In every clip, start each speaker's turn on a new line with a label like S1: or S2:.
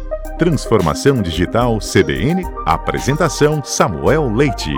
S1: Transformação Digital CBN, apresentação Samuel Leite.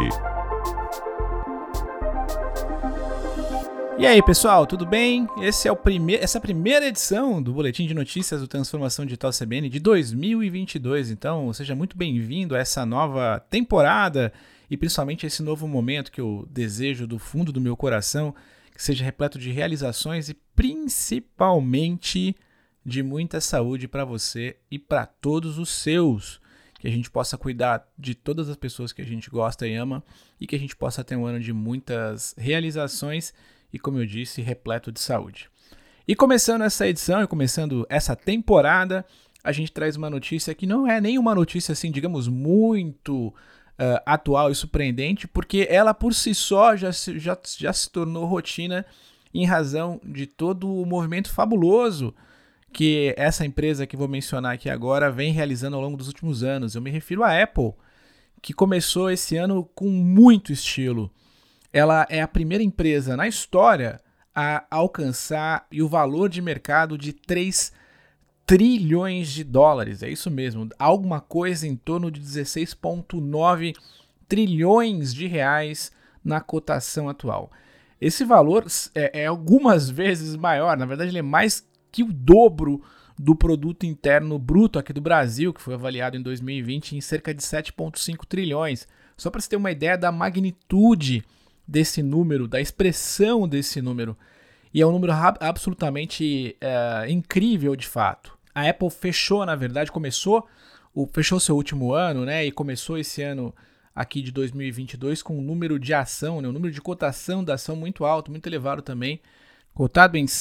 S2: E aí, pessoal, tudo bem? Essa é a primeira edição do Boletim de Notícias do Transformação Digital CBN de 2022. Então, seja muito bem-vindo a essa nova temporada e principalmente a esse novo momento que eu desejo do fundo do meu coração, que seja repleto de realizações e principalmente de muita saúde para você e para todos os seus. Que a gente possa cuidar de todas as pessoas que a gente gosta e ama e que a gente possa ter um ano de muitas realizações e, como eu disse, repleto de saúde. E começando essa edição e começando essa temporada, a gente traz uma notícia que não é nenhuma notícia, assim, digamos, muito atual e surpreendente, porque ela por si só já se tornou rotina em razão de todo o movimento fabuloso que essa empresa que vou mencionar aqui agora vem realizando ao longo dos últimos anos. Eu me refiro à Apple, que começou esse ano com muito estilo. Ela é a primeira empresa na história a alcançar o valor de mercado de 3 trilhões de dólares. É isso mesmo, alguma coisa em torno de 16,9 trilhões de reais na cotação atual. Esse valor é algumas vezes maior, na verdade ele é mais que o dobro do produto interno bruto aqui do Brasil, que foi avaliado em 2020 em cerca de 7,5 trilhões. Só para você ter uma ideia da magnitude desse número, da expressão desse número. E é um número absolutamente incrível de fato. A Apple fechou, na verdade, fechou seu último ano, né, e começou esse ano aqui de 2022 com um número de ação, né, um número de cotação da ação muito alto, muito elevado também, cotado em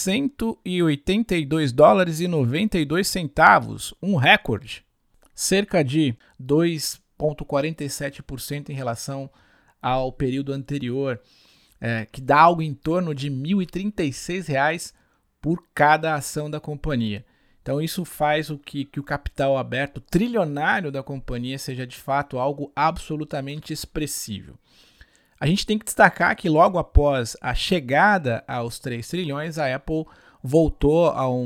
S2: 182 dólares e 92 centavos, um recorde, cerca de 2,47% em relação ao período anterior, que dá algo em torno de R$ 1.036 por cada ação da companhia. Então isso faz que o capital aberto trilionário da companhia seja de fato algo absolutamente expressivo. A gente tem que destacar que logo após a chegada aos 3 trilhões, a Apple voltou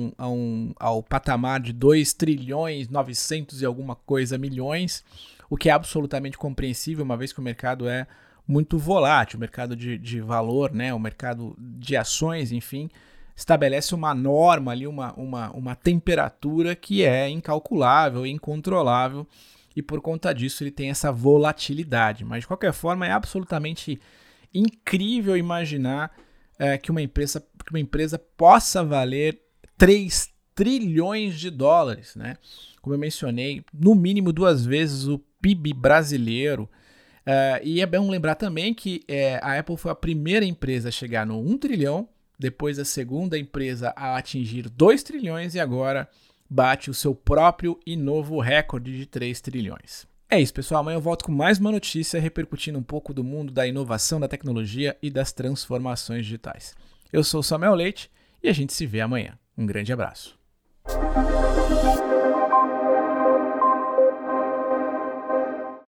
S2: ao patamar de 2 trilhões 900 e alguma coisa milhões, o que é absolutamente compreensível, uma vez que o mercado é muito volátil, o mercado de valor, né, o mercado de ações, enfim, estabelece uma norma ali, uma temperatura que é incalculável, incontrolável, e por conta disso ele tem essa volatilidade. Mas de qualquer forma é absolutamente incrível imaginar que uma empresa possa valer 3 trilhões de dólares, né? Como eu mencionei, no mínimo 2 vezes o PIB brasileiro. E é bom lembrar também que a Apple foi a primeira empresa a chegar no 1 trilhão, depois a segunda empresa a atingir 2 trilhões e agora bate o seu próprio e novo recorde de 3 trilhões. É isso, pessoal. Amanhã eu volto com mais uma notícia repercutindo um pouco do mundo da inovação, da tecnologia e das transformações digitais. Eu sou o Samuel Leite e a gente se vê amanhã. Um grande abraço.